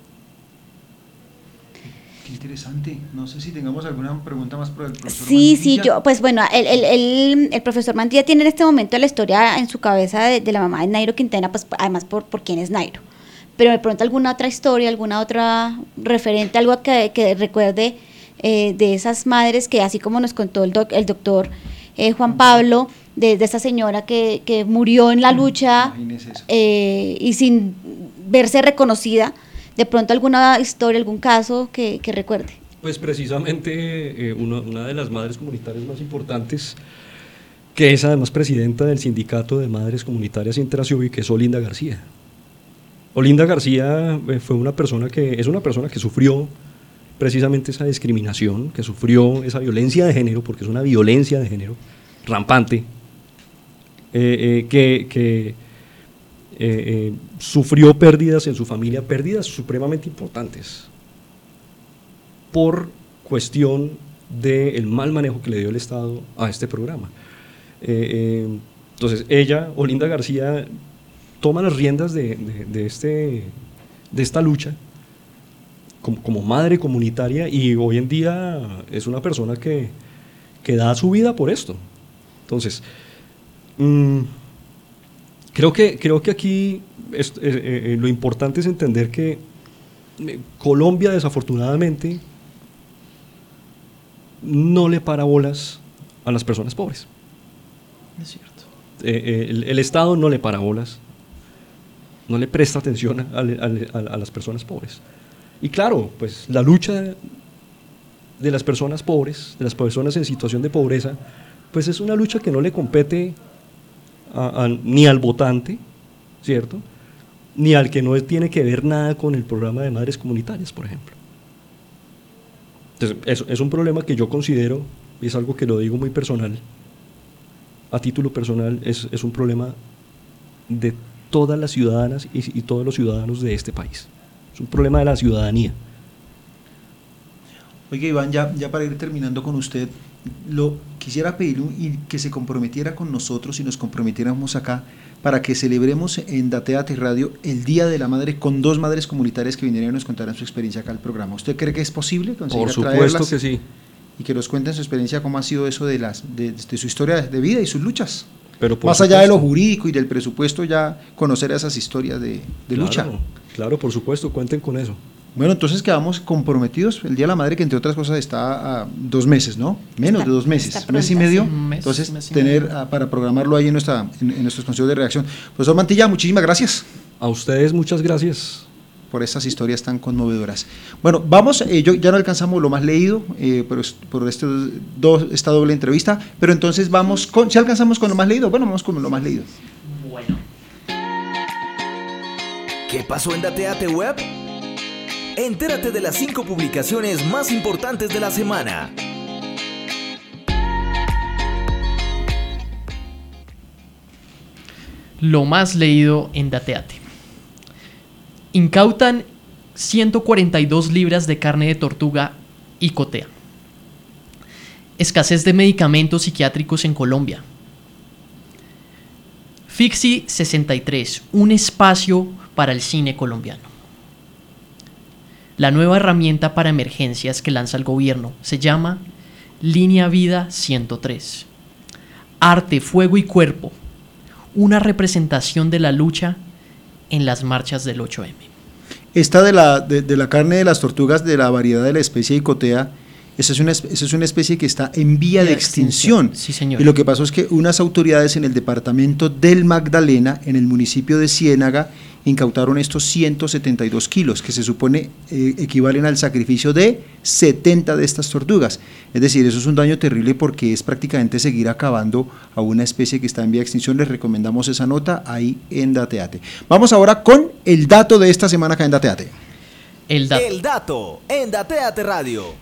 Qué interesante. No sé si tengamos alguna pregunta más por el profesor Sí, Mantilla. sí, yo, pues bueno, el, el, el, el profesor Mantilla tiene en este momento la historia en su cabeza de, de la mamá de Nairo Quintana, pues además por, por quién es Nairo. Pero me pregunta alguna otra historia, alguna otra referente, algo que, que recuerde eh, de esas madres que, así como nos contó el, doc, el doctor eh, Juan Pablo, de, de esa señora que, que murió en la lucha eh, y sin verse reconocida. De pronto alguna historia, algún caso que, que recuerde. Pues precisamente eh, una, una de las madres comunitarias más importantes, que es además presidenta del Sindicato de Madres Comunitarias Intraciubi, que es Olinda García. Olinda García eh, fue una persona que, es una persona que sufrió precisamente esa discriminación, que sufrió esa violencia de género, porque es una violencia de género rampante, eh, eh, que... que Eh, eh, sufrió pérdidas en su familia, pérdidas supremamente importantes, por cuestión del mal manejo que le dio el Estado a este programa. Eh, eh, entonces ella, Olinda García, toma las riendas de, de, de, este, de esta lucha como, como madre comunitaria, y hoy en día es una persona que, que da su vida por esto. Entonces, mmm, Creo que, creo que aquí es, eh, eh, lo importante es entender que eh, Colombia, desafortunadamente, no le para bolas a las personas pobres. Es cierto. eh, el, el Estado no le para bolas, no le presta atención a, a, a, a las personas pobres. Y claro, pues la lucha de las personas pobres, de las personas en situación de pobreza, pues es una lucha que no le compete a, a, ni al votante, ¿cierto?, ni al que no tiene que ver nada con el programa de madres comunitarias, por ejemplo. Entonces, es, es un problema que yo considero, y es algo que lo digo muy personal, a título personal, es, es un problema de todas las ciudadanas y, y todos los ciudadanos de este país. Es un problema de la ciudadanía. Oiga, Iván, ya, ya para ir terminando con usted, lo quisiera pedir un, y que se comprometiera con nosotros y nos comprometiéramos acá para que celebremos en Dateate Radio el Día de la Madre con dos madres comunitarias que vinieran y nos contaran su experiencia acá al programa. ¿Usted cree que es posible conseguir Por supuesto traerlas? que sí. Y que nos cuenten su experiencia, cómo ha sido eso de, las, de, de su historia de vida y sus luchas. Pero por Más allá de supuesto. lo jurídico y del presupuesto, ya conocer esas historias de, de Claro, lucha. Claro, por supuesto, cuenten con eso. Bueno, entonces quedamos comprometidos. El Día de la Madre, que entre otras cosas está a dos meses, ¿no? Menos Está- de dos meses, está un mes y pronta, medio. sí. Un mes, entonces, mes y tener medio. ah, para programarlo ahí en, nuestra, en, en nuestros consejos de redacción. Profesor Mantilla, muchísimas gracias A ustedes muchas gracias. por estas historias tan conmovedoras. Bueno, vamos, eh, yo, ya no alcanzamos lo más leído eh, por, est- por este do- esta doble entrevista, pero entonces vamos con, ¿si alcanzamos con lo más leído? Bueno, vamos con lo más leído. Bueno. ¿Qué pasó en Dateate Web? Entérate de las cinco publicaciones más importantes de la semana. Lo más leído en Dateate. Incautan ciento cuarenta y dos libras de carne de tortuga y cotea. Escasez de medicamentos psiquiátricos en Colombia. Fixi sesenta y tres, un espacio para el cine colombiano. La nueva herramienta para emergencias que lanza el gobierno se llama Línea Vida ciento tres. Arte, fuego y cuerpo. Una representación de la lucha en las marchas del ocho eme. Esta de la, de, de la carne de las tortugas de la variedad de la especie Icotea, esa es una, espe- esa es una especie que está en vía de De extinción. extinción, sí, señor. Y lo que pasó es que unas autoridades en el departamento del Magdalena, en el municipio de Ciénaga, incautaron estos ciento setenta y dos kilos, que se supone eh, equivalen al sacrificio de setenta de estas tortugas. Es decir, eso es un daño terrible porque es prácticamente seguir acabando a una especie que está en vía de extinción. Les recomendamos esa nota ahí en Dateate. Vamos ahora con el dato de esta semana acá en Dateate. El dato. El dato en Dateate Radio.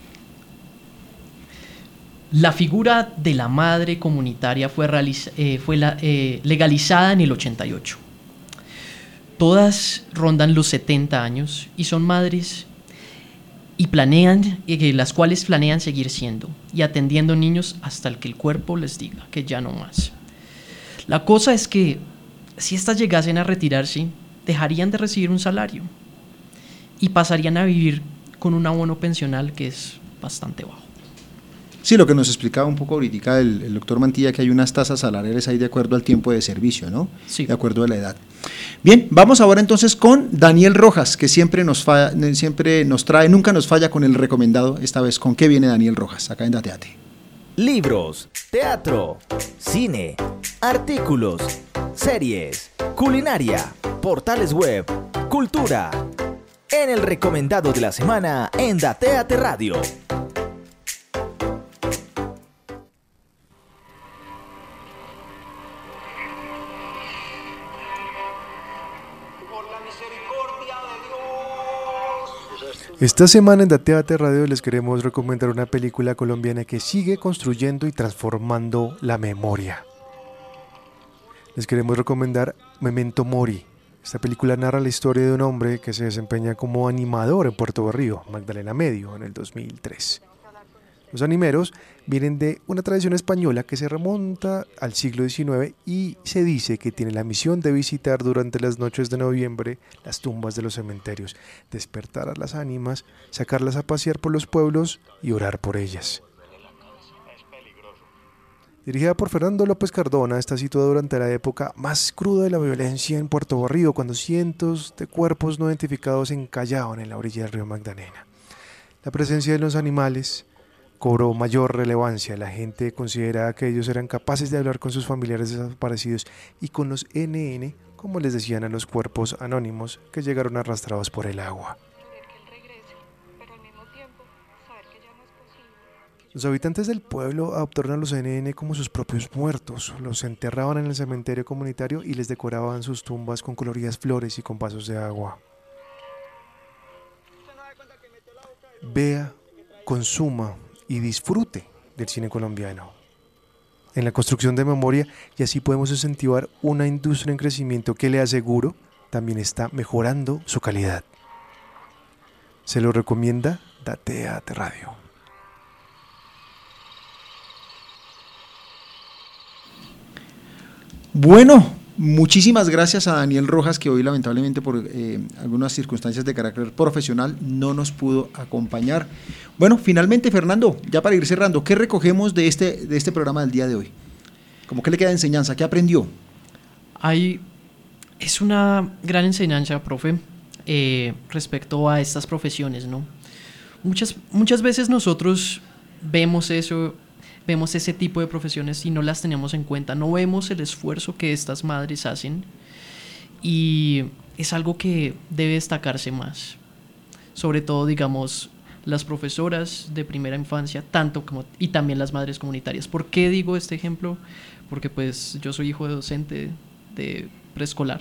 La figura de la madre comunitaria fue, realiza- eh, fue la- eh, legalizada en el ochenta y ocho. Todas rondan los setenta años y son madres y planean, eh, las cuales planean seguir siendo y atendiendo niños hasta el que el cuerpo les diga que ya no más. La cosa es que si estas llegasen a retirarse, dejarían de recibir un salario y pasarían a vivir con un abono pensional que es bastante bajo. Sí, lo que nos explicaba un poco ahorita el, el doctor Mantilla, que hay unas tasas salariales ahí de acuerdo al tiempo de servicio, ¿no? Sí. De acuerdo a la edad. Bien, vamos ahora entonces con Daniel Rojas, que siempre nos, falla, siempre nos trae, nunca nos falla con el recomendado. Esta vez, ¿con qué viene Daniel Rojas acá en Dateate? Libros, teatro, cine, artículos, series, culinaria, portales web, cultura. En el recomendado de la semana en Dateate Radio. Esta semana en Dateate Radio les queremos recomendar una película colombiana que sigue construyendo y transformando la memoria. Les queremos recomendar Memento Mori. Esta película narra la historia de un hombre que se desempeña como animador en Puerto Berrío, Magdalena Medio, en el dos mil tres. Los animeros vienen de una tradición española que se remonta al siglo diecinueve y se dice que tiene la misión de visitar durante las noches de noviembre las tumbas de los cementerios, despertar a las ánimas, sacarlas a pasear por los pueblos y orar por ellas. Dirigida por Fernando López Cardona, está situada durante la época más cruda de la violencia en Puerto Berrío, cuando cientos de cuerpos no identificados se encallaban en la orilla del río Magdalena. La presencia de los animales cobró mayor relevancia. La gente consideraba que ellos eran capaces de hablar con sus familiares desaparecidos y con los ene ene, como les decían a los cuerpos anónimos que llegaron arrastrados por el agua. Los habitantes del pueblo adoptaron a los ene ene como sus propios muertos, los enterraban en el cementerio comunitario y les decoraban sus tumbas con coloridas flores y con vasos de agua. Vea, consuma y disfrute del cine colombiano en la construcción de memoria, y así podemos incentivar una industria en crecimiento que, le aseguro, también está mejorando su calidad. Se lo recomienda Dateate Radio. Bueno, muchísimas gracias a Daniel Rojas, que hoy lamentablemente por eh, algunas circunstancias de carácter profesional no nos pudo acompañar. Bueno, finalmente, Fernando, ya para ir cerrando, ¿qué recogemos de este, de este programa del día de hoy? ¿Cómo que le queda de enseñanza? ¿Qué aprendió? Hay, es una gran enseñanza, profe, eh, respecto a estas profesiones, ¿no? Muchas, muchas veces nosotros vemos eso, vemos ese tipo de profesiones y no las tenemos en cuenta, no vemos el esfuerzo que estas madres hacen, y es algo que debe destacarse más, sobre todo, digamos, las profesoras de primera infancia, tanto como, y también las madres comunitarias. ¿Por qué digo este ejemplo? Porque pues yo soy hijo de docente de preescolar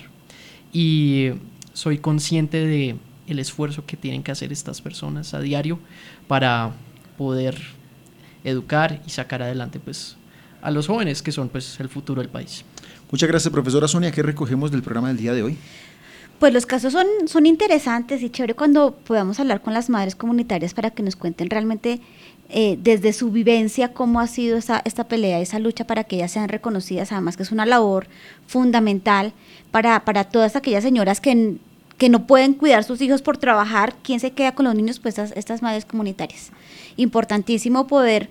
y soy consciente de el esfuerzo que tienen que hacer estas personas a diario para poder educar y sacar adelante pues a los jóvenes, que son pues el futuro del país. Muchas gracias, profesora Sonia. ¿Qué recogemos del programa del día de hoy? Pues los casos son, son interesantes y chévere cuando podamos hablar con las madres comunitarias para que nos cuenten realmente eh, desde su vivencia cómo ha sido esa, esta pelea, esa lucha para que ellas sean reconocidas, además que es una labor fundamental para, para todas aquellas señoras que, que no pueden cuidar sus hijos por trabajar. ¿Quién se queda con los niños? Pues estas, estas madres comunitarias. Importantísimo poder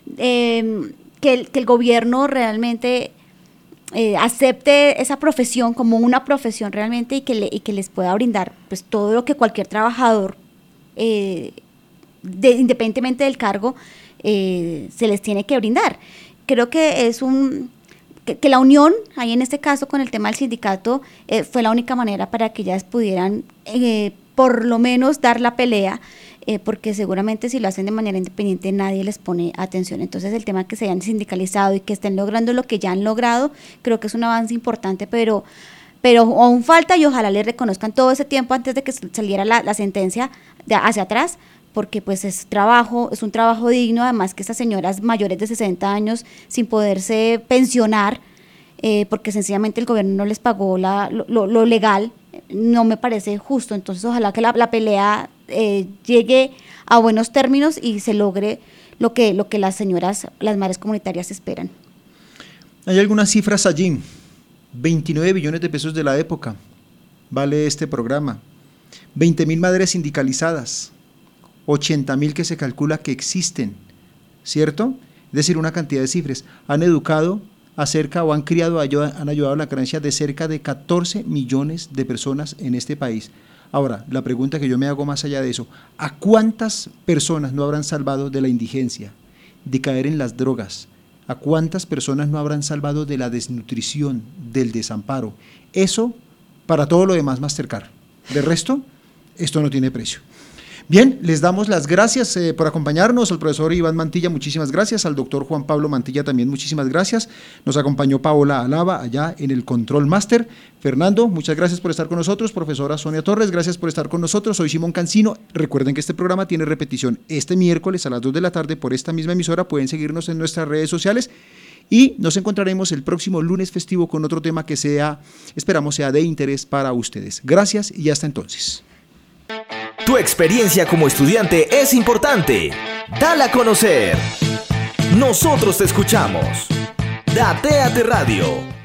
eh, que, el, que el gobierno realmente Eh, acepte esa profesión como una profesión realmente y que, le, y que les pueda brindar pues todo lo que cualquier trabajador, eh, de, independientemente del cargo, eh, se les tiene que brindar. Creo que es un que, que la unión, ahí en este caso con el tema del sindicato, eh, fue la única manera para que ellas pudieran eh, por lo menos dar la pelea, Eh, porque seguramente si lo hacen de manera independiente nadie les pone atención. Entonces el tema que se hayan sindicalizado y que estén logrando lo que ya han logrado, creo que es un avance importante, pero, pero aún falta, y ojalá les reconozcan todo ese tiempo antes de que saliera la, la sentencia de hacia atrás, porque pues es trabajo, es un trabajo digno, además que estas señoras mayores de sesenta años sin poderse pensionar, eh, porque sencillamente el gobierno no les pagó la, lo, lo legal, no me parece justo. Entonces ojalá que la, la pelea eh, llegue a buenos términos y se logre lo que, lo que las señoras, las madres comunitarias esperan. Hay algunas cifras allí. veintinueve billones de pesos de la época vale este programa, veinte mil madres sindicalizadas, ochenta mil que se calcula que existen, ¿cierto? Es decir, una cantidad de cifras. Han educado acerca o han criado, han ayudado a la creencia de cerca de catorce millones de personas en este país. Ahora, la pregunta que yo me hago más allá de eso, ¿a cuántas personas no habrán salvado de la indigencia, de caer en las drogas? ¿A cuántas personas no habrán salvado de la desnutrición, del desamparo? Eso para todo lo demás Mastercard. De resto, esto no tiene precio. Bien, les damos las gracias eh, por acompañarnos, al profesor Iván Mantilla, muchísimas gracias, al doctor Juan Pablo Mantilla también muchísimas gracias, nos acompañó Paola Alaba allá en el Control Master. Fernando, muchas gracias por estar con nosotros, profesora Sonia Torres, gracias por estar con nosotros, soy Simón Cancino. Recuerden que este programa tiene repetición este miércoles a las dos de la tarde por esta misma emisora, pueden seguirnos en nuestras redes sociales y nos encontraremos el próximo lunes festivo con otro tema que sea, esperamos sea de interés para ustedes. Gracias y hasta entonces. Tu experiencia como estudiante es importante. Dala a conocer. Nosotros te escuchamos. Dateate Radio.